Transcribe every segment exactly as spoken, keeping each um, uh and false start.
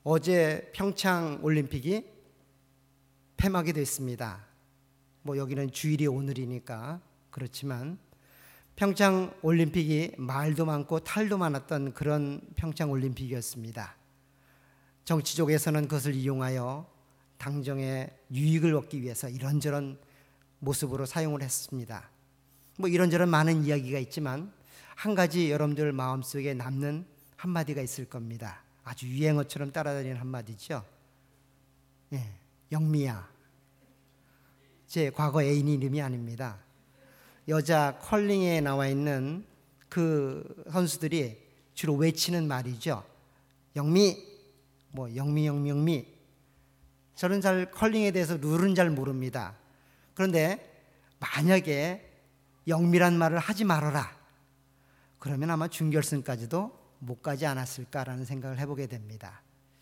어제 평창 올림픽이 폐막이 됐습니다. 뭐 여기는 주일이 오늘이니까 그렇지만 평창 올림픽이 말도 많고 탈도 많았던 그런 평창 올림픽이었습니다. 정치 쪽에서는 그것을 이용하여 당정의 유익을 얻기 위해서 이런저런 모습으로 사용을 했습니다. 뭐 이런저런 많은 이야기가 있지만 한 가지 여러분들 마음속에 남는 한마디가 있을 겁니다. 아주 유행어처럼 따라다니는 한마디죠. 예, 영미야. 제 과거 애인 이름이 아닙니다. 여자 컬링에 나와 있는 그 선수들이 주로 외치는 말이죠. 영미, 뭐 영미 영미 영미. 저는 잘 컬링에 대해서 룰은 잘 모릅니다. 그런데 만약에 영미란 말을 하지 말아라, 그러면 아마 준결승까지도 못 가지 않았을까라는 생각을 해보게 됩니다.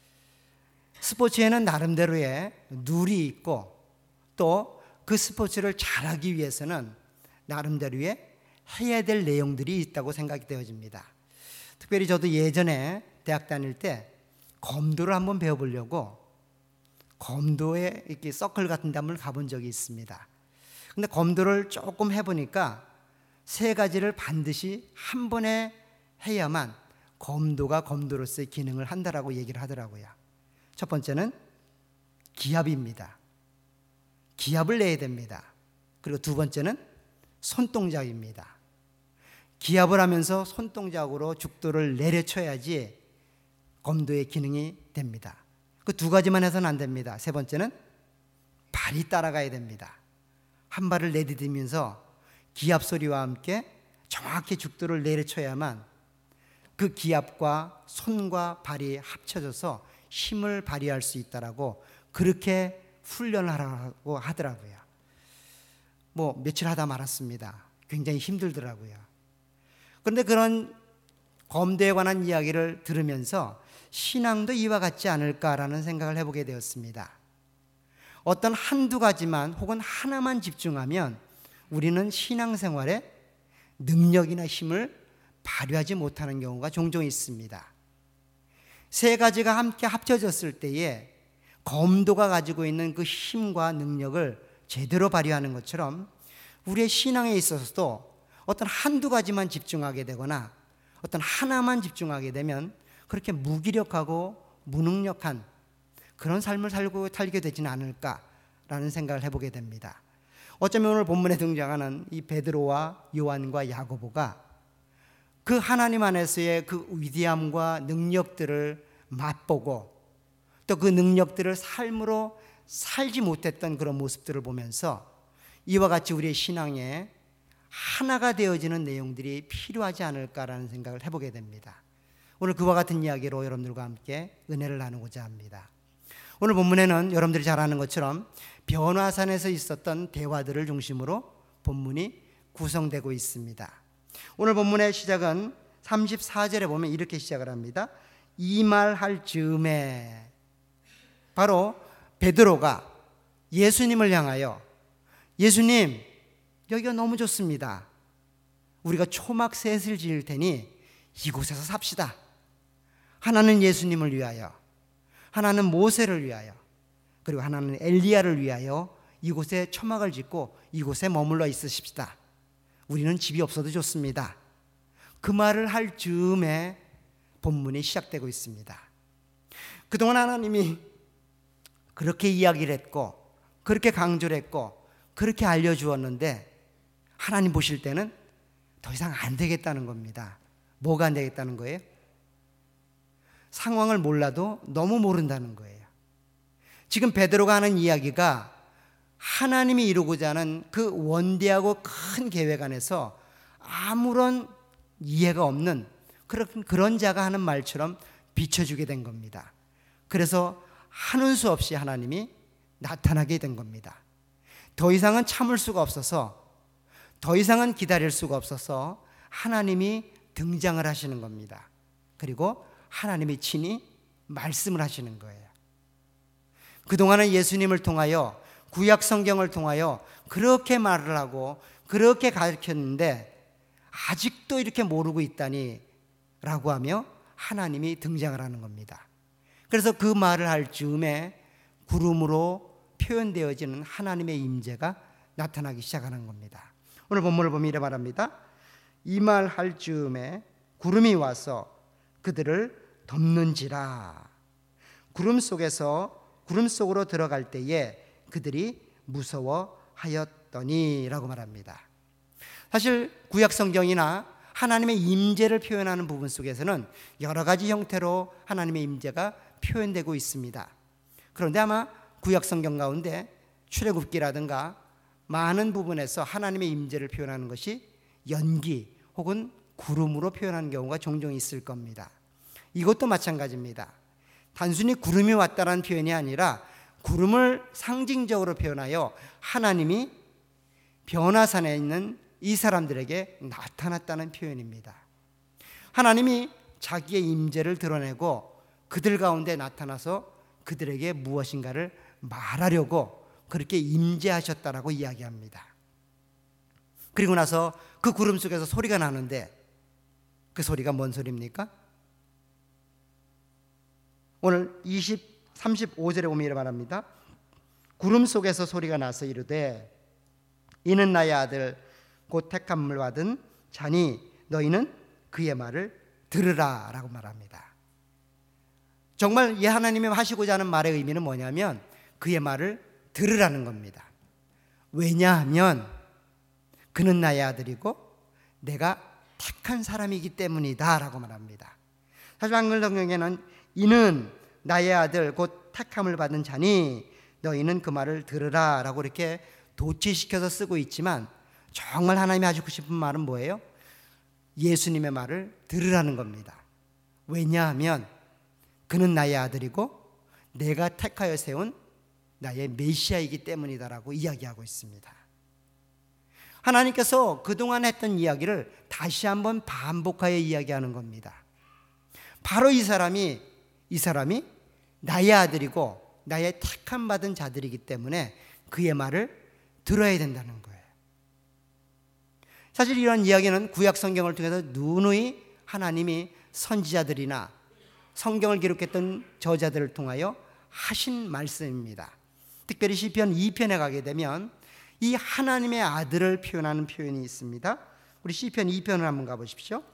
스포츠에는 나름대로의 룰이 있고 또 그 스포츠를 잘하기 위해서는 나름대로의 해야 될 내용들이 있다고 생각이 되어집니다. 특별히 저도 예전에 대학 다닐 때 검도를 한번 배워보려고 검도에 이렇게 서클 같은 데 한번 가본 적이 있습니다. 근데 검도를 조금 해보니까 세 가지를 반드시 한 번에 해야만 검도가 검도로서의 기능을 한다라고 얘기를 하더라고요. 첫 번째는 기압입니다. 기압을 내야 됩니다. 그리고 두 번째는 손동작입니다. 기압을 하면서 손동작으로 죽도를 내려쳐야지 검도의 기능이 됩니다. 그 두 가지만 해서는 안 됩니다. 세 번째는 발이 따라가야 됩니다. 한 발을 내디디면서 기압 소리와 함께 정확히 죽도를 내려쳐야만 그 기압과 손과 발이 합쳐져서 힘을 발휘할 수 있다라고 그렇게 훈련을 하라고 하더라고요. 뭐 며칠 하다 말았습니다. 굉장히 힘들더라고요. 그런데 그런 검도에 관한 이야기를 들으면서 신앙도 이와 같지 않을까라는 생각을 해보게 되었습니다. 어떤 한두 가지만 혹은 하나만 집중하면 우리는 신앙생활에 능력이나 힘을 발휘하지 못하는 경우가 종종 있습니다. 세 가지가 함께 합쳐졌을 때에 검도가 가지고 있는 그 힘과 능력을 제대로 발휘하는 것처럼 우리의 신앙에 있어서도 어떤 한두 가지만 집중하게 되거나 어떤 하나만 집중하게 되면 그렇게 무기력하고 무능력한 그런 삶을 살고 살게 되지는 않을까라는 생각을 해보게 됩니다. 어쩌면 오늘 본문에 등장하는 이 베드로와 요한과 야고보가 그 하나님 안에서의 그 위대함과 능력들을 맛보고 또 그 능력들을 삶으로 살지 못했던 그런 모습들을 보면서 이와 같이 우리의 신앙에 하나가 되어지는 내용들이 필요하지 않을까라는 생각을 해보게 됩니다. 오늘 그와 같은 이야기로 여러분들과 함께 은혜를 나누고자 합니다. 오늘 본문에는 여러분들이 잘 아는 것처럼 변화산에서 있었던 대화들을 중심으로 본문이 구성되고 있습니다. 오늘 본문의 시작은 삼십사 절에 보면 이렇게 시작을 합니다. 이 말 할 즈음에, 바로 베드로가 예수님을 향하여 예수님, 여기가 너무 좋습니다. 우리가 초막 셋을 지을 테니 이곳에서 삽시다. 하나는 예수님을 위하여, 하나는 모세를 위하여, 그리고 하나는 엘리야를 위하여 이곳에 초막을 짓고 이곳에 머물러 있으십시다. 우리는 집이 없어도 좋습니다. 그 말을 할 즈음에 본문이 시작되고 있습니다. 그동안 하나님이 그렇게 이야기를 했고 그렇게 강조를 했고 그렇게 알려주었는데 하나님 보실 때는 더 이상 안 되겠다는 겁니다. 뭐가 안 되겠다는 거예요? 상황을 몰라도 너무 모른다는 거예요. 지금 베드로가 하는 이야기가 하나님이 이루고자 하는 그 원대하고 큰 계획 안에서 아무런 이해가 없는 그런, 그런 자가 하는 말처럼 비춰주게 된 겁니다. 그래서 하는 수 없이 하나님이 나타나게 된 겁니다. 더 이상은 참을 수가 없어서, 더 이상은 기다릴 수가 없어서 하나님이 등장을 하시는 겁니다. 그리고 하나님이 친히 말씀을 하시는 거예요. 그동안은 예수님을 통하여, 구약 성경을 통하여 그렇게 말을 하고 그렇게 가르쳤는데 아직도 이렇게 모르고 있다니 라고 하며 하나님이 등장을 하는 겁니다. 그래서 그 말을 할 즈음에 구름으로 표현되어지는 하나님의 임재가 나타나기 시작하는 겁니다. 오늘 본문을 보면 이래 말합니다. 이 말 할 즈음에 구름이 와서 그들을 덮는지라. 구름 속에서 구름 속으로 들어갈 때에 그들이 무서워하였더니 라고 말합니다. 사실 구약 성경이나 하나님의 임재를 표현하는 부분 속에서는 여러 가지 형태로 하나님의 임재가 표현되고 있습니다. 그런데 아마 구약 성경 가운데 출애굽기라든가 많은 부분에서 하나님의 임재를 표현하는 것이 연기 혹은 구름으로 표현하는 경우가 종종 있을 겁니다. 이것도 마찬가지입니다. 단순히 구름이 왔다라는 표현이 아니라 구름을 상징적으로 표현하여 하나님이 변화산에 있는 이 사람들에게 나타났다는 표현입니다. 하나님이 자기의 임재를 드러내고 그들 가운데 나타나서 그들에게 무엇인가를 말하려고 그렇게 임재하셨다라고 이야기합니다. 그리고 나서 그 구름 속에서 소리가 나는데 그 소리가 뭔 소리입니까? 오늘 이십, 삼십오 절에 보면 이렇게 말합니다. 구름 속에서 소리가 나서 이르되 이는 나의 아들 곧 택함을 받은 자니 너희는 그의 말을 들으라 라고 말합니다. 정말 이 하나님이 하시고자 하는 말의 의미는 뭐냐면 그의 말을 들으라는 겁니다. 왜냐하면 그는 나의 아들이고 내가 택한 사람이기 때문이다 라고 말합니다. 사실 한글 성경에는 이는 나의 아들 곧 택함을 받은 자니 너희는 그 말을 들으라 라고 이렇게 도치시켜서 쓰고 있지만 정말 하나님이 하시고 싶은 말은 뭐예요? 예수님의 말을 들으라는 겁니다. 왜냐하면 그는 나의 아들이고 내가 택하여 세운 나의 메시아이기 때문이다라고 이야기하고 있습니다. 하나님께서 그동안 했던 이야기를 다시 한번 반복하여 이야기하는 겁니다. 바로 이 사람이 이 사람이 나의 아들이고 나의 택함 받은 자들이기 때문에 그의 말을 들어야 된다는 거예요. 사실 이런 이야기는 구약 성경을 통해서 누누이 하나님이 선지자들이나 성경을 기록했던 저자들을 통하여 하신 말씀입니다. 특별히 시편 이 편에 가게 되면 이 하나님의 아들을 표현하는 표현이 있습니다. 우리 시편 이 편을 한번 가보십시오.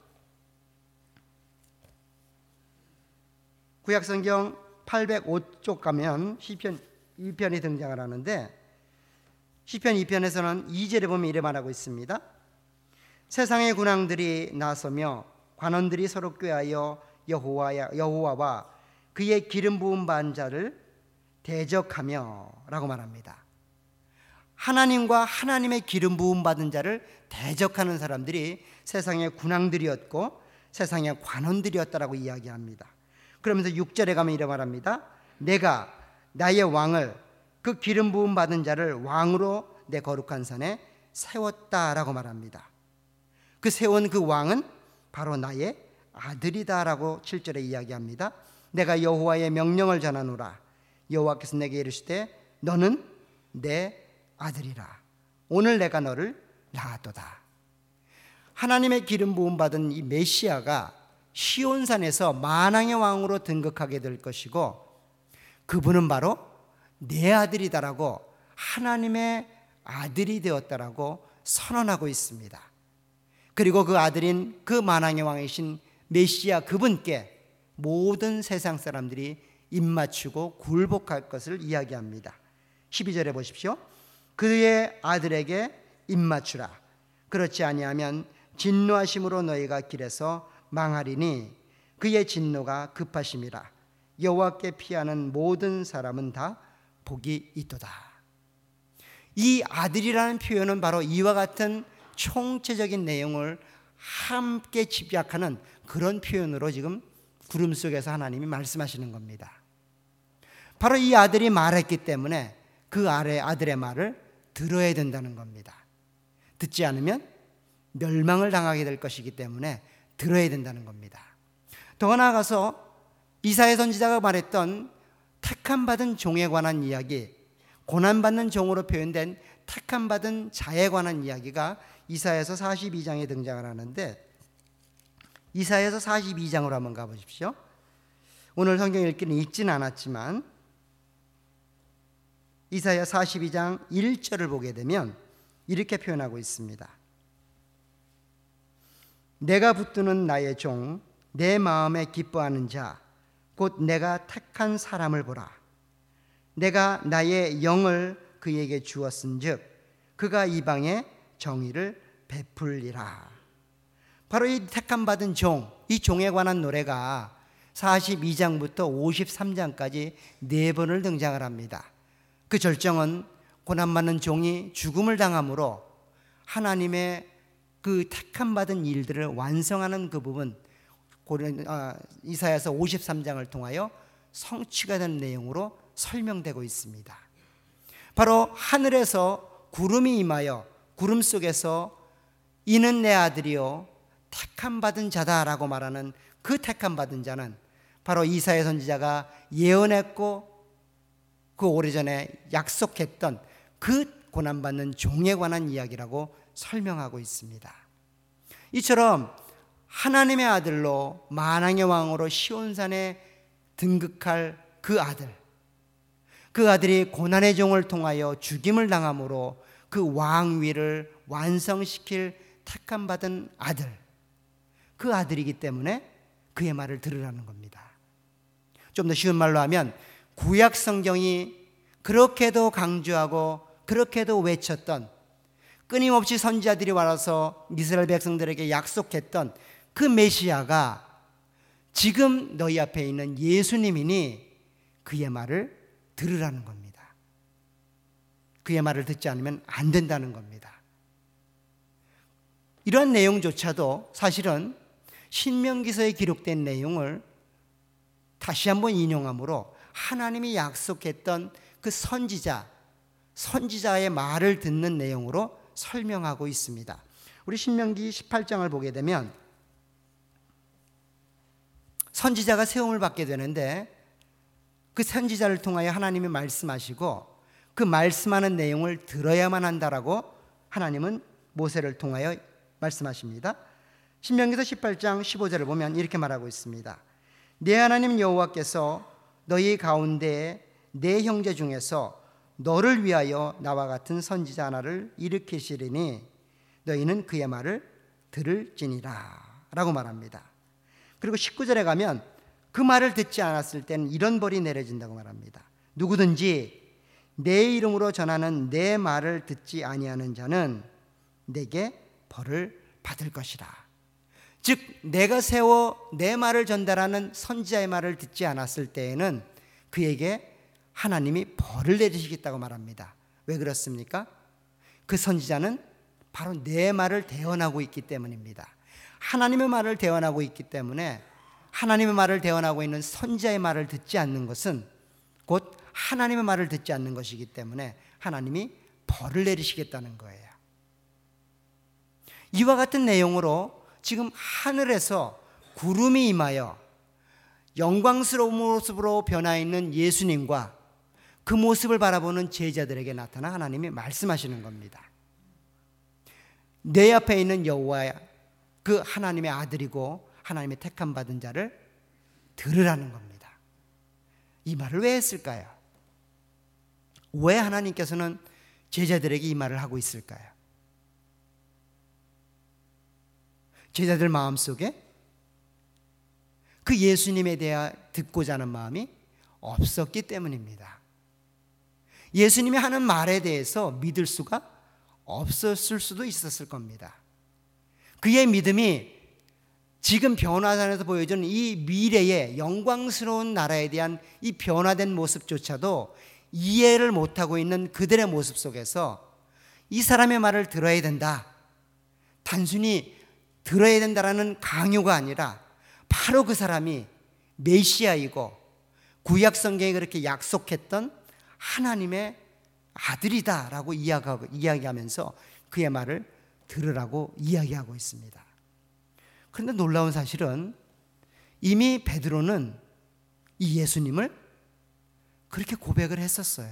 구약 성경 팔백오 쪽 가면 시편 이 편이 등장을 하는데 시편 이 편에서는 이 절에 보면 이래 말하고 있습니다. 세상의 군왕들이 나서며 관원들이 서로 꾀하여 여호와야, 여호와와 그의 기름 부은 받은 자를 대적하며 라고 말합니다. 하나님과 하나님의 기름 부음 받은 자를 대적하는 사람들이 세상의 군왕들이었고 세상의 관원들이었다라고 이야기합니다. 그러면서 육 절에 가면 이래 말합니다. 내가 나의 왕을 그 기름 부음 받은 자를 왕으로 내 거룩한 산에 세웠다라고 말합니다. 그 세운 그 왕은 바로 나의 아들이다라고 칠 절에 이야기합니다. 내가 여호와의 명령을 전하노라. 여호와께서 내게 이르시되 너는 내 아들이라. 오늘 내가 너를 낳았도다. 하나님의 기름 부음 받은 이 메시아가 시온산에서 만왕의 왕으로 등극하게 될 것이고 그분은 바로 내 아들이다라고 하나님의 아들이 되었다라고 선언하고 있습니다. 그리고 그 아들인 그 만왕의 왕이신 메시아 그분께 모든 세상 사람들이 입맞추고 굴복할 것을 이야기합니다. 십이 절에 보십시오. 그의 아들에게 입맞추라. 그렇지 아니하면 진노하심으로 너희가 길에서 망하리니 그의 진노가 급하심이라. 여호와께 피하는 모든 사람은 다 복이 있도다. 이 아들이라는 표현은 바로 이와 같은 총체적인 내용을 함께 집약하는 그런 표현으로 지금 구름 속에서 하나님이 말씀하시는 겁니다. 바로 이 아들이 말했기 때문에 그 아래 아들의 말을 들어야 된다는 겁니다. 듣지 않으면 멸망을 당하게 될 것이기 때문에 들어야 된다는 겁니다. 더 나아가서 이사야 선지자가 말했던 택함받은 종에 관한 이야기, 고난받는 종으로 표현된 택함받은 자에 관한 이야기가 이사야서 사십이 장에 등장을 하는데 이사야서 사십이 장으로 한번 가보십시오. 오늘 성경 읽기는 읽진 않았지만 이사야 사십이 장 일 절을 보게 되면 이렇게 표현하고 있습니다. 내가 붙드는 나의 종, 내 마음에 기뻐하는 자, 곧 내가 택한 사람을 보라. 내가 나의 영을 그에게 주었은즉 그가 이방에 정의를 베풀리라. 바로 이 택함 받은 종, 이 종에 관한 노래가 사십이 장부터 오십삼 장까지 네 번을 등장을 합니다. 그 절정은 고난받는 종이 죽음을 당함으로 하나님의 그 택함 받은 일들을 완성하는 그 부분, 이사야서 오십삼 장을 통하여 성취가 된 내용으로 설명되고 있습니다. 바로 하늘에서 구름이 임하여 구름 속에서 이는 내 아들이요 택함 받은 자다라고 말하는 그 택함 받은 자는 바로 이사야 선지자가 예언했고 그 오래전에 약속했던 그 고난받는 종에 관한 이야기라고 설명하고 있습니다. 이처럼 하나님의 아들로 만왕의 왕으로 시온산에 등극할 그 아들, 그 아들이 고난의 종을 통하여 죽임을 당함으로 그 왕위를 완성시킬 택함 받은 아들, 그 아들이기 때문에 그의 말을 들으라는 겁니다. 좀 더 쉬운 말로 하면 구약 성경이 그렇게도 강조하고 그렇게도 외쳤던, 끊임없이 선지자들이 와서 이스라엘 백성들에게 약속했던 그 메시아가 지금 너희 앞에 있는 예수님이니 그의 말을 들으라는 겁니다. 그의 말을 듣지 않으면 안 된다는 겁니다. 이런 내용조차도 사실은 신명기서에 기록된 내용을 다시 한번 인용함으로 하나님이 약속했던 그 선지자, 선지자의 말을 듣는 내용으로 설명하고 있습니다. 우리 신명기 십팔 장을 보게 되면 선지자가 세움을 받게 되는데 그 선지자를 통하여 하나님이 말씀하시고 그 말씀하는 내용을 들어야만 한다라고 하나님은 모세를 통하여 말씀하십니다. 신명기서 십팔 장 십오 절을 보면 이렇게 말하고 있습니다. 내 하나님 여호와께서 너희 가운데 내 형제 중에서 너를 위하여 나와 같은 선지자 하나를 일으키시리니 너희는 그의 말을 들을지니라 라고 말합니다. 그리고 십구 절에 가면 그 말을 듣지 않았을 때는 이런 벌이 내려진다고 말합니다. 누구든지 내 이름으로 전하는 내 말을 듣지 아니하는 자는 내게 벌을 받을 것이라. 즉 내가 세워 내 말을 전달하는 선지자의 말을 듣지 않았을 때에는 그에게 하나님이 벌을 내리시겠다고 말합니다. 왜 그렇습니까? 그 선지자는 바로 내 말을 대언하고 있기 때문입니다. 하나님의 말을 대언하고 있기 때문에 하나님의 말을 대언하고 있는 선지자의 말을 듣지 않는 것은 곧 하나님의 말을 듣지 않는 것이기 때문에 하나님이 벌을 내리시겠다는 거예요. 이와 같은 내용으로 지금 하늘에서 구름이 임하여 영광스러운 모습으로 변화 있는 예수님과 그 모습을 바라보는 제자들에게 나타나 하나님이 말씀하시는 겁니다. 내 앞에 있는 여호와 그 하나님의 아들이고 하나님의 택함 받은 자를 들으라는 겁니다. 이 말을 왜 했을까요? 왜 하나님께서는 제자들에게 이 말을 하고 있을까요? 제자들 마음속에 그 예수님에 대해 듣고자 하는 마음이 없었기 때문입니다. 예수님이 하는 말에 대해서 믿을 수가 없었을 수도 있었을 겁니다. 그의 믿음이 지금 변화산에서 보여주는 이 미래의 영광스러운 나라에 대한 이 변화된 모습조차도 이해를 못하고 있는 그들의 모습 속에서 이 사람의 말을 들어야 된다, 단순히 들어야 된다라는 강요가 아니라 바로 그 사람이 메시아이고 구약 성경에 그렇게 약속했던 하나님의 아들이다라고 이야기하면서 그의 말을 들으라고 이야기하고 있습니다. 그런데 놀라운 사실은 이미 베드로는 이 예수님을 그렇게 고백을 했었어요.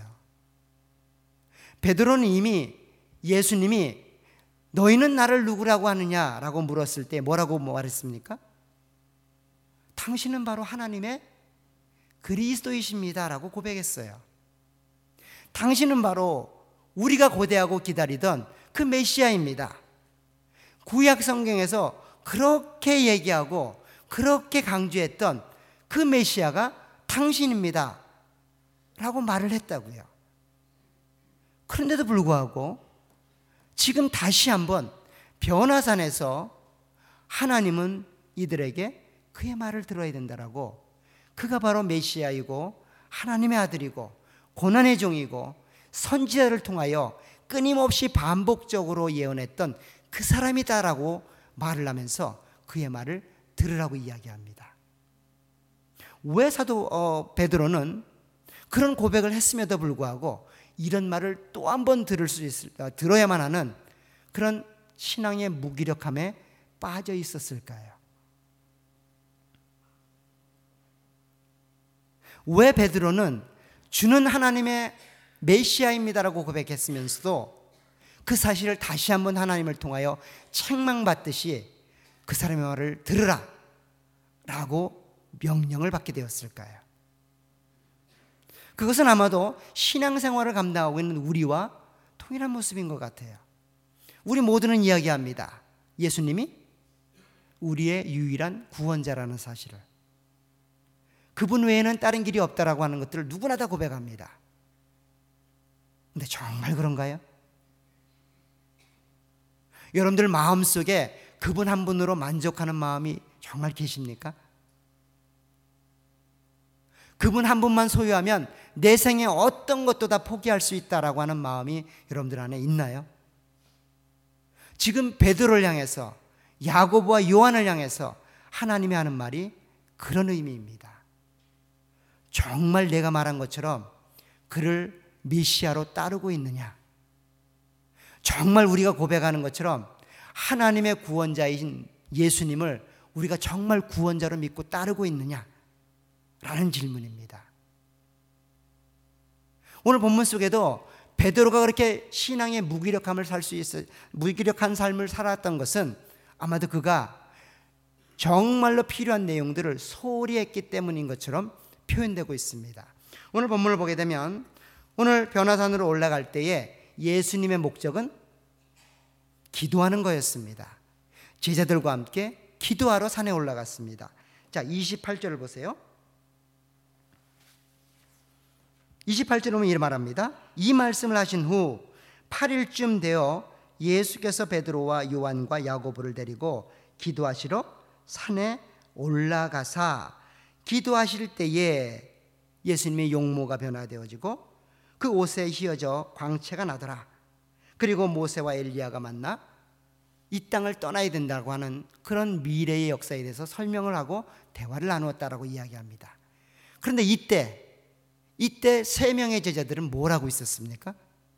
베드로는 이미 예수님이 너희는 나를 누구라고 하느냐라고 물었을 때 뭐라고 말했습니까? 당신은 바로 하나님의 그리스도이십니다라고 고백했어요. 당신은 바로 우리가 고대하고 기다리던 그 메시아입니다. 구약 성경에서 그렇게 얘기하고 그렇게 강조했던 그 메시아가 당신입니다 라고 말을 했다고요. 그런데도 불구하고 지금 다시 한번 변화산에서 하나님은 이들에게 그의 말을 들어야 된다라고, 그가 바로 메시아이고 하나님의 아들이고 고난의 종이고 선지자를 통하여 끊임없이 반복적으로 예언했던 그 사람이다라고 말을 하면서 그의 말을 들으라고 이야기합니다. 왜 사도 어, 베드로는 그런 고백을 했음에도 불구하고 이런 말을 또 한 번 들을 수 있을, 들어야만 하는 그런 신앙의 무기력함에 빠져 있었을까요? 왜 베드로는 주는 하나님의 메시아입니다라고 고백했으면서도 그 사실을 다시 한번 하나님을 통하여 책망받듯이 그 사람의 말을 들으라 라고 명령을 받게 되었을까요? 그것은 아마도 신앙생활을 감당하고 있는 우리와 동일한 모습인 것 같아요. 우리 모두는 이야기합니다. 예수님이 우리의 유일한 구원자라는 사실을. 그분 외에는 다른 길이 없다라고 하는 것들을 누구나 다 고백합니다. 근데 정말 그런가요? 여러분들 마음속에 그분 한 분으로 만족하는 마음이 정말 계십니까? 그분 한 분만 소유하면 내 생에 어떤 것도 다 포기할 수 있다라고 하는 마음이 여러분들 안에 있나요? 지금 베드로를 향해서, 야고보와 요한을 향해서 하나님이 하는 말이 그런 의미입니다. 정말 내가 말한 것처럼 그를 메시아로 따르고 있느냐? 정말 우리가 고백하는 것처럼 하나님의 구원자이신 예수님을 우리가 정말 구원자로 믿고 따르고 있느냐? 라는 질문입니다. 오늘 본문 속에도 베드로가 그렇게 신앙의 무기력함을 살 수 있어, 무기력한 삶을 살았던 것은 아마도 그가 정말로 필요한 내용들을 소홀히 했기 때문인 것처럼 표현되고 있습니다. 오늘 본문을 보게 되면 오늘 변화산으로 올라갈 때에 예수님의 목적은 기도하는 거였습니다. 제자들과 함께 기도하러 산에 올라갔습니다. 자, 이십팔 절을 보세요. 이십팔 절에 보면 이렇게 말합니다. 이 말씀을 하신 후 팔 일쯤 되어 예수께서 베드로와 요한과 야고보를 데리고 기도하시러 산에 올라가사 기도하실 때에 예수님의 용모가 변화되어지고 그 옷에 휘어져 광채가 나더라. 그리고 모세와 엘리야가 만나 이 땅을 떠나야 된다고 하는 그런 미래의 역사에 대해서 설명을 하고 대화를 나누었다라고 이야기합니다. 그런데 이때 이때 세 명의 제자들은 뭘 하고 있었습니까?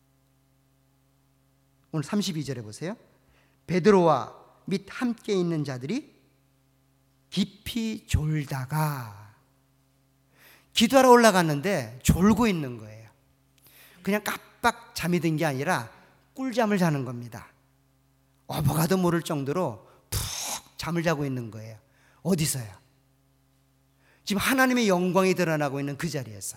오늘 삼십이 절에 보세요. 베드로와 및 함께 있는 자들이 깊이 졸다가, 기도하러 올라갔는데 졸고 있는 거예요. 그냥 깜빡 잠이 든 게 아니라 꿀잠을 자는 겁니다. 어버가도 모를 정도로 푹 잠을 자고 있는 거예요. 어디서요? 지금 하나님의 영광이 드러나고 있는 그 자리에서,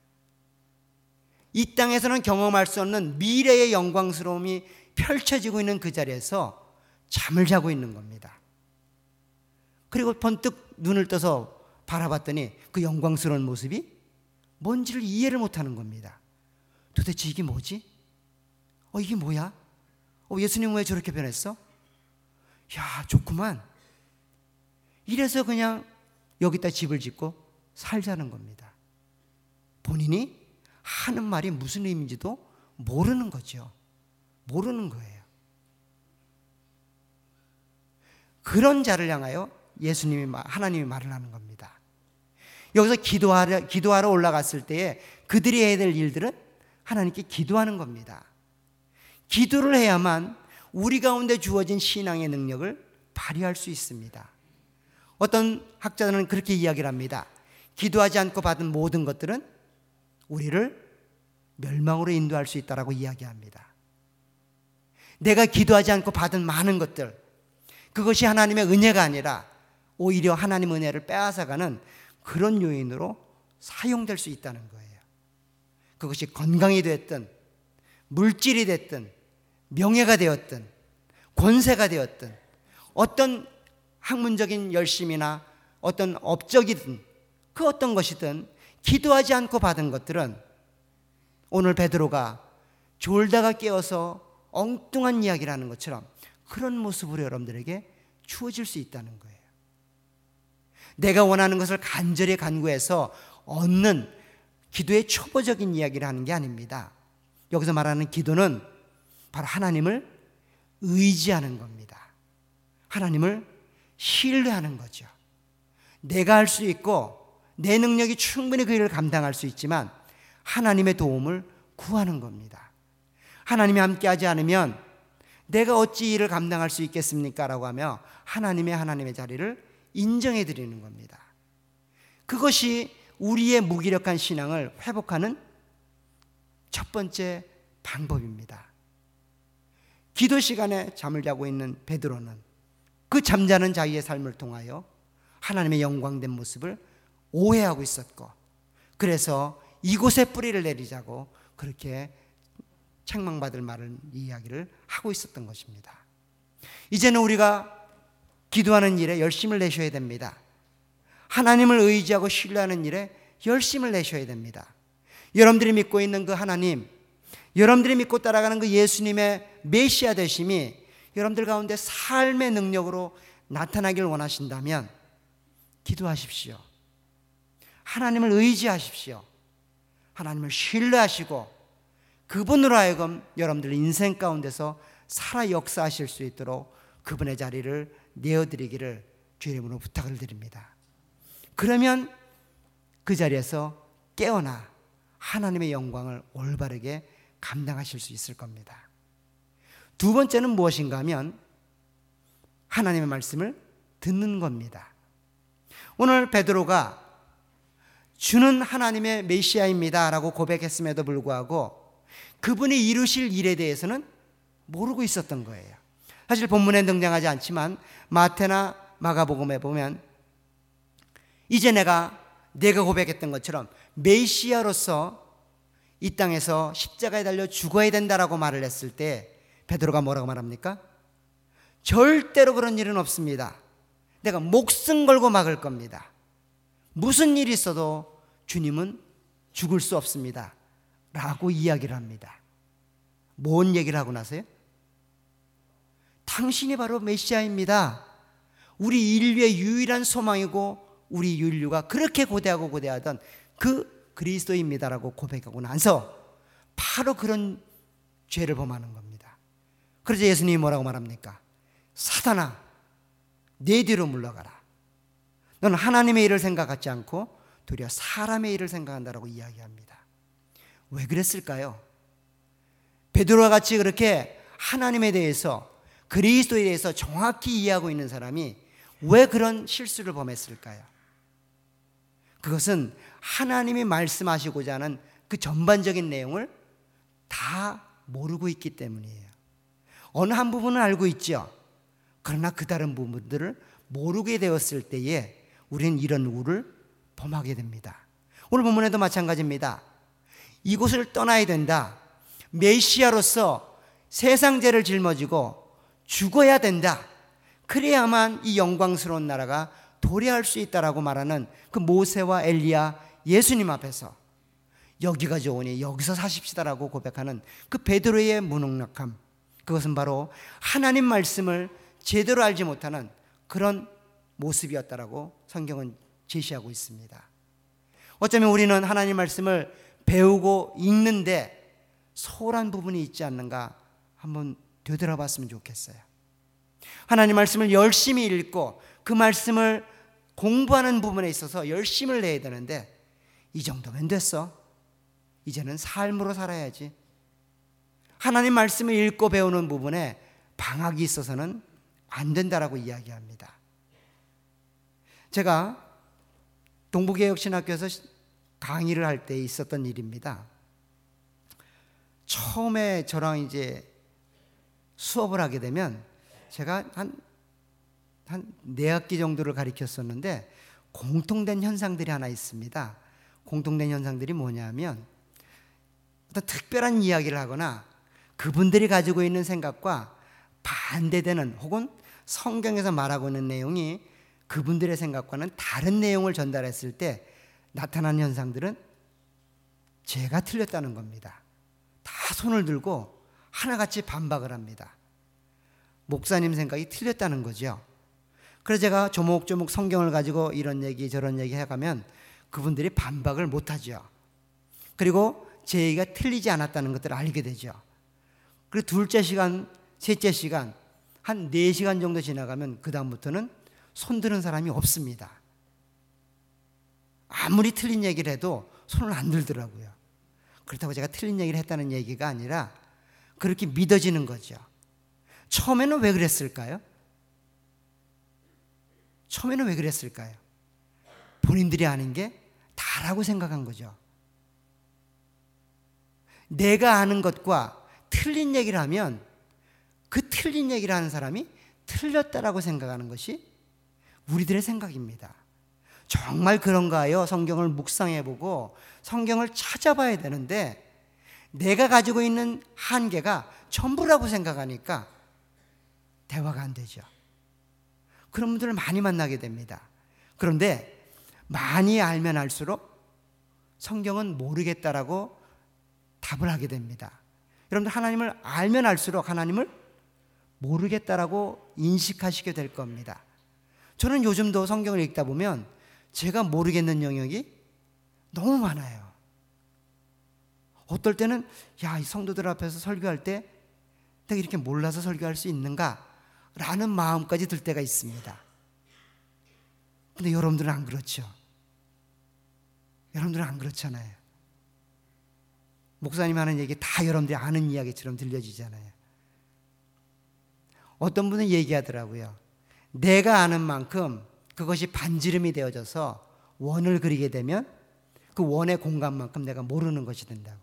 이 땅에서는 경험할 수 없는 미래의 영광스러움이 펼쳐지고 있는 그 자리에서 잠을 자고 있는 겁니다. 그리고 번뜩 눈을 떠서 바라봤더니 그 영광스러운 모습이 뭔지를 이해를 못하는 겁니다. 도대체 이게 뭐지? 어, 이게 뭐야? 어, 예수님 왜 저렇게 변했어? 야, 좋구만. 이래서 그냥 여기다 집을 짓고 살자는 겁니다. 본인이 하는 말이 무슨 의미인지도 모르는 거죠. 모르는 거예요. 그런 자를 향하여 예수님이, 하나님이 말을 하는 겁니다. 여기서 기도하러, 기도하러 올라갔을 때에 그들이 해야 될 일들은 하나님께 기도하는 겁니다. 기도를 해야만 우리 가운데 주어진 신앙의 능력을 발휘할 수 있습니다. 어떤 학자들은 그렇게 이야기를 합니다. 기도하지 않고 받은 모든 것들은 우리를 멸망으로 인도할 수 있다라고 이야기합니다. 내가 기도하지 않고 받은 많은 것들, 그것이 하나님의 은혜가 아니라 오히려 하나님의 은혜를 빼앗아가는 그런 요인으로 사용될 수 있다는 거예요. 그것이 건강이 됐든 물질이 됐든 명예가 되었든 권세가 되었든 어떤 학문적인 열심이나 어떤 업적이든 그 어떤 것이든 기도하지 않고 받은 것들은 오늘 베드로가 졸다가 깨어서 엉뚱한 이야기를 하는 것처럼 그런 모습으로 여러분들에게 주어질 수 있다는 거예요. 내가 원하는 것을 간절히 간구해서 얻는 기도의 초보적인 이야기를 하는 게 아닙니다. 여기서 말하는 기도는 바로 하나님을 의지하는 겁니다. 하나님을 신뢰하는 거죠. 내가 할 수 있고 내 능력이 충분히 그 일을 감당할 수 있지만 하나님의 도움을 구하는 겁니다. 하나님이 함께하지 않으면 내가 어찌 일을 감당할 수 있겠습니까? 라고 하며 하나님의 하나님의 자리를 인정해 드리는 겁니다. 그것이 우리의 무기력한 신앙을 회복하는 첫 번째 방법입니다. 기도 시간에 잠을 자고 있는 베드로는 그 잠자는 자기의 삶을 통하여 하나님의 영광된 모습을 오해하고 있었고, 그래서 이곳에 뿌리를 내리자고 그렇게 책망받을 말을 이야기를 하고 있었던 것입니다. 이제는 우리가 기도하는 일에 열심을 내셔야 됩니다. 하나님을 의지하고 신뢰하는 일에 열심을 내셔야 됩니다. 여러분들이 믿고 있는 그 하나님, 여러분들이 믿고 따라가는 그 예수님의 메시아 되심이 여러분들 가운데 삶의 능력으로 나타나길 원하신다면 기도하십시오. 하나님을 의지하십시오. 하나님을 신뢰하시고 그분으로 하여금 여러분들 인생 가운데서 살아 역사하실 수 있도록 그분의 자리를 내어드리기를 주의 이름으로 부탁을 드립니다. 그러면 그 자리에서 깨어나 하나님의 영광을 올바르게 감당하실 수 있을 겁니다. 두 번째는 무엇인가 하면 하나님의 말씀을 듣는 겁니다. 오늘 베드로가 주는 하나님의 메시아입니다 라고 고백했음에도 불구하고 그분이 이루실 일에 대해서는 모르고 있었던 거예요. 사실 본문에 등장하지 않지만 마태나 마가복음에 보면 이제 내가 내가 고백했던 것처럼 메시아로서 이 땅에서 십자가에 달려 죽어야 된다라고 말을 했을 때 베드로가 뭐라고 말합니까? 절대로 그런 일은 없습니다. 내가 목숨 걸고 막을 겁니다. 무슨 일이 있어도 주님은 죽을 수 없습니다 라고 이야기를 합니다. 뭔 얘기를 하고 나서요? 당신이 바로 메시아입니다. 우리 인류의 유일한 소망이고 우리 인류가 그렇게 고대하고 고대하던 그 그리스도입니다라고 고백하고 나서 바로 그런 죄를 범하는 겁니다. 그래서 예수님이 뭐라고 말합니까? 사단아, 내 뒤로 물러가라. 너는 하나님의 일을 생각하지 않고 도리어 사람의 일을 생각한다라고 이야기합니다. 왜 그랬을까요? 베드로와 같이 그렇게 하나님에 대해서 그리스도에 대해서 정확히 이해하고 있는 사람이 왜 그런 실수를 범했을까요? 그것은 하나님이 말씀하시고자 하는 그 전반적인 내용을 다 모르고 있기 때문이에요. 어느 한 부분은 알고 있죠. 그러나 그 다른 부분들을 모르게 되었을 때에 우리는 이런 우를 범하게 됩니다. 오늘 본문에도 마찬가지입니다. 이곳을 떠나야 된다. 메시아로서 세상 죄를 짊어지고 죽어야 된다. 그래야만 이 영광스러운 나라가 도래할 수 있다라고 말하는 그 모세와 엘리야 예수님 앞에서 여기가 좋으니 여기서 사십시다라고 고백하는 그 베드로의 무능력함, 그것은 바로 하나님 말씀을 제대로 알지 못하는 그런 모습이었다라고 성경은 제시하고 있습니다. 어쩌면 우리는 하나님 말씀을 배우고 읽는데 소홀한 부분이 있지 않는가 한번 되돌아봤으면 좋겠어요. 하나님 말씀을 열심히 읽고 그 말씀을 공부하는 부분에 있어서 열심을 내야 되는데 이 정도면 됐어. 이제는 삶으로 살아야지. 하나님 말씀을 읽고 배우는 부분에 방학이 있어서는 안 된다라고 이야기합니다. 제가 동부개혁신학교에서 강의를 할 때 있었던 일입니다. 처음에 저랑 이제 수업을 하게 되면 제가 한, 한 네 학기 정도를 가르쳤었는데 공통된 현상들이 하나 있습니다. 공통된 현상들이 뭐냐면 어떤 특별한 이야기를 하거나 그분들이 가지고 있는 생각과 반대되는 혹은 성경에서 말하고 있는 내용이 그분들의 생각과는 다른 내용을 전달했을 때 나타나는 현상들은 제가 틀렸다는 겁니다. 다 손을 들고 하나같이 반박을 합니다. 목사님 생각이 틀렸다는 거죠. 그래서 제가 조목조목 성경을 가지고 이런 얘기 저런 얘기 해가면 그분들이 반박을 못하죠. 그리고 제 얘기가 틀리지 않았다는 것들을 알게 되죠. 그리고 둘째 시간, 셋째 시간, 한 네 시간 정도 지나가면 그 다음부터는 손드는 사람이 없습니다. 아무리 틀린 얘기를 해도 손을 안 들더라고요. 그렇다고 제가 틀린 얘기를 했다는 얘기가 아니라 그렇게 믿어지는 거죠. 처음에는 왜 그랬을까요? 처음에는 왜 그랬을까요? 본인들이 아는 게 다라고 생각한 거죠. 내가 아는 것과 틀린 얘기를 하면 그 틀린 얘기를 하는 사람이 틀렸다라고 생각하는 것이 우리들의 생각입니다. 정말 그런가요? 성경을 묵상해보고 성경을 찾아봐야 되는데 내가 가지고 있는 한계가 전부라고 생각하니까 대화가 안 되죠. 그런 분들을 많이 만나게 됩니다. 그런데 많이 알면 알수록 성경은 모르겠다라고 답을 하게 됩니다. 여러분들 하나님을 알면 알수록 하나님을 모르겠다라고 인식하시게 될 겁니다. 저는 요즘도 성경을 읽다 보면 제가 모르겠는 영역이 너무 많아요. 어떨 때는 야, 이 성도들 앞에서 설교할 때 내가 이렇게 몰라서 설교할 수 있는가? 라는 마음까지 들 때가 있습니다. 근데 여러분들은 안 그렇죠. 여러분들은 안 그렇잖아요. 목사님 하는 얘기 다 여러분들이 아는 이야기처럼 들려지잖아요. 어떤 분은 얘기하더라고요. 내가 아는 만큼 그것이 반지름이 되어져서 원을 그리게 되면 그 원의 공간만큼 내가 모르는 것이 된다고.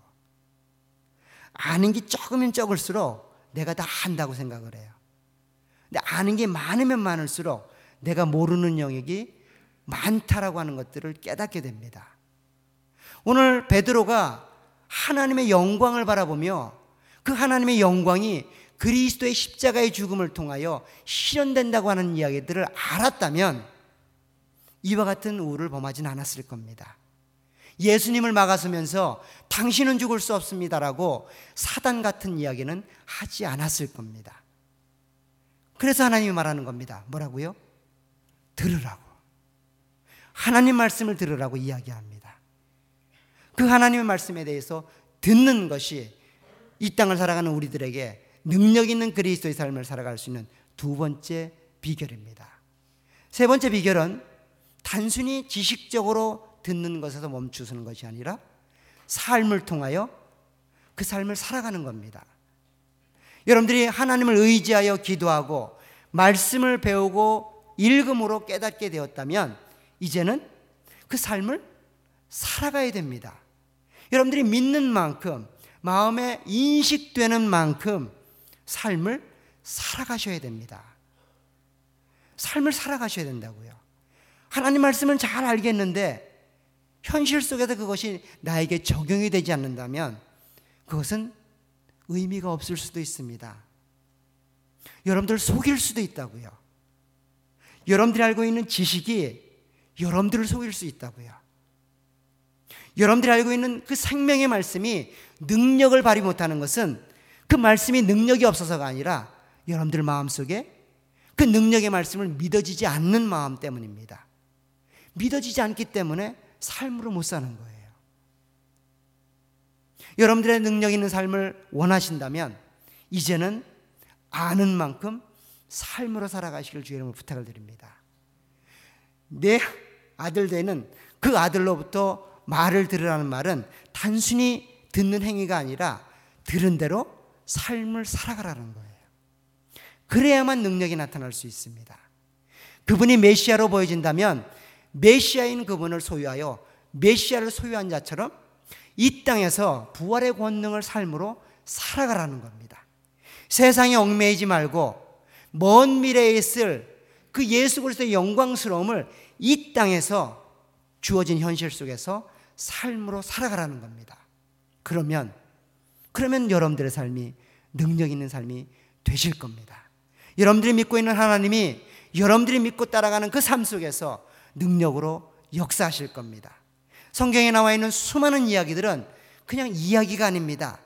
아는 게 적으면 적을수록 내가 다 안다고 생각을 해요. 근데 아는 게 많으면 많을수록 내가 모르는 영역이 많다라고 하는 것들을 깨닫게 됩니다. 오늘 베드로가 하나님의 영광을 바라보며 그 하나님의 영광이 그리스도의 십자가의 죽음을 통하여 실현된다고 하는 이야기들을 알았다면 이와 같은 우를 범하진 않았을 겁니다. 예수님을 막아서면서 당신은 죽을 수 없습니다라고 사단 같은 이야기는 하지 않았을 겁니다. 그래서 하나님이 말하는 겁니다. 뭐라고요? 들으라고. 하나님 말씀을 들으라고 이야기합니다. 그 하나님의 말씀에 대해서 듣는 것이 이 땅을 살아가는 우리들에게 능력 있는 그리스도의 삶을 살아갈 수 있는 두 번째 비결입니다. 세 번째 비결은 단순히 지식적으로 듣는 것에서 멈추는 것이 아니라 삶을 통하여 그 삶을 살아가는 겁니다. 여러분들이 하나님을 의지하여 기도하고 말씀을 배우고 읽음으로 깨닫게 되었다면 이제는 그 삶을 살아가야 됩니다. 여러분들이 믿는 만큼 마음에 인식되는 만큼 삶을 살아가셔야 됩니다. 삶을 살아가셔야 된다고요. 하나님 말씀을 잘 알겠는데 현실 속에서 그것이 나에게 적용이 되지 않는다면 그것은 의미가 없을 수도 있습니다. 여러분들 속일 수도 있다고요. 여러분들이 알고 있는 지식이 여러분들을 속일 수 있다고요. 여러분들이 알고 있는 그 생명의 말씀이 능력을 발휘 못하는 것은 그 말씀이 능력이 없어서가 아니라 여러분들 마음속에 그 능력의 말씀을 믿어지지 않는 마음 때문입니다. 믿어지지 않기 때문에 삶으로 못 사는 거예요. 여러분들의 능력 있는 삶을 원하신다면 이제는 아는 만큼 삶으로 살아가시길 주의 이름으로 부탁을 드립니다. 내 아들 되는 그 아들로부터 말을 들으라는 말은 단순히 듣는 행위가 아니라 들은 대로 삶을 살아가라는 거예요. 그래야만 능력이 나타날 수 있습니다. 그분이 메시아로 보여진다면 메시아인 그분을 소유하여 메시아를 소유한 자처럼 이 땅에서 부활의 권능을 삶으로 살아가라는 겁니다. 세상에 얽매이지 말고 먼 미래에 있을 그 예수 그리스도의 영광스러움을 이 땅에서 주어진 현실 속에서 삶으로 살아가라는 겁니다. 그러면 그러면 여러분들의 삶이 능력 있는 삶이 되실 겁니다. 여러분들이 믿고 있는 하나님이 여러분들이 믿고 따라가는 그 삶 속에서 능력으로 역사하실 겁니다. 성경에 나와 있는 수많은 이야기들은 그냥 이야기가 아닙니다.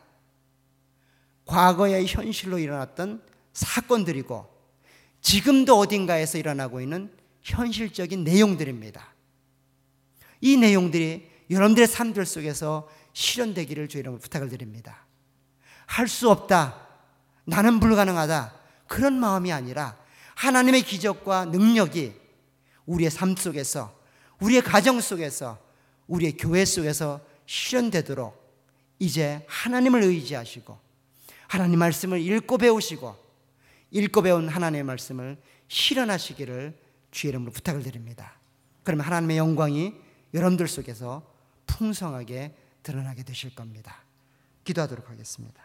과거의 현실로 일어났던 사건들이고 지금도 어딘가에서 일어나고 있는 현실적인 내용들입니다. 이 내용들이 여러분들의 삶들 속에서 실현되기를 주의 이름으로 부탁을 드립니다. 할 수 없다, 나는 불가능하다, 그런 마음이 아니라 하나님의 기적과 능력이 우리의 삶 속에서, 우리의 가정 속에서, 우리의 교회 속에서 실현되도록 이제 하나님을 의지하시고 하나님 말씀을 읽고 배우시고 읽고 배운 하나님의 말씀을 실현하시기를 주의 이름으로 부탁을 드립니다. 그러면 하나님의 영광이 여러분들 속에서 풍성하게 드러나게 되실 겁니다. 기도하도록 하겠습니다.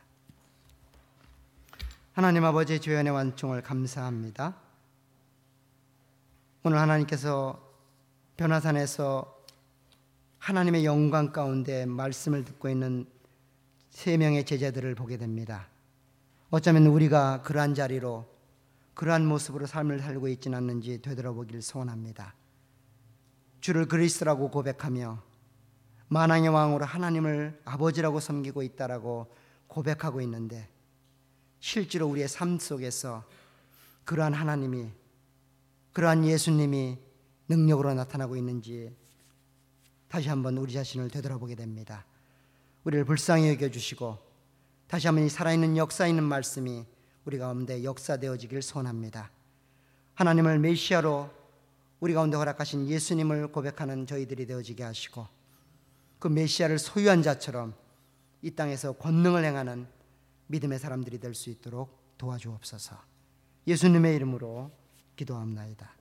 하나님 아버지, 주의 은혜 완충을 감사합니다. 오늘 하나님께서 변화산에서 하나님의 영광 가운데 말씀을 듣고 있는 세 명의 제자들을 보게 됩니다. 어쩌면 우리가 그러한 자리로 그러한 모습으로 삶을 살고 있지는 않는지 되돌아보기를 소원합니다. 주를 그리스도라고 고백하며 만왕의 왕으로 하나님을 아버지라고 섬기고 있다라고 고백하고 있는데 실제로 우리의 삶 속에서 그러한 하나님이, 그러한 예수님이 능력으로 나타나고 있는지 다시 한번 우리 자신을 되돌아보게 됩니다. 우리를 불쌍히 여겨주시고 다시 한번 이 살아있는 역사 있는 말씀이 우리 가운데 역사되어지길 소원합니다. 하나님을 메시아로 우리 가운데 허락하신 예수님을 고백하는 저희들이 되어지게 하시고 그 메시아를 소유한 자처럼 이 땅에서 권능을 행하는 믿음의 사람들이 될 수 있도록 도와주옵소서. 예수님의 이름으로 기도합나이다.